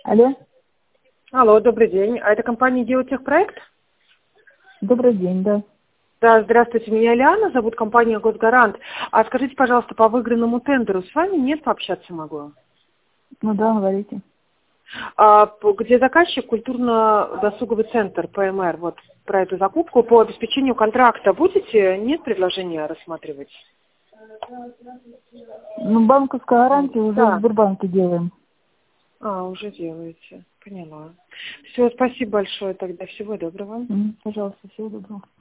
Алло, Алло, добрый день. А это компания «Геотехпроект»? добрый день, да. Да, здравствуйте, меня Лиана, зовут компания «Госгарант». А скажите, пожалуйста, по выигранному тендеру с вами нет, пообщаться могу? Ну да, говорите. Где заказчик культурно-досуговый центр, ПМР, вот про эту закупку по обеспечению контракта будете? Нет предложения рассматривать? Ну, банковская гарантия уже в Да. Сбербанке делаем. Уже делаете. Поняла. Все, спасибо большое тогда. Всего доброго. Пожалуйста, всего доброго.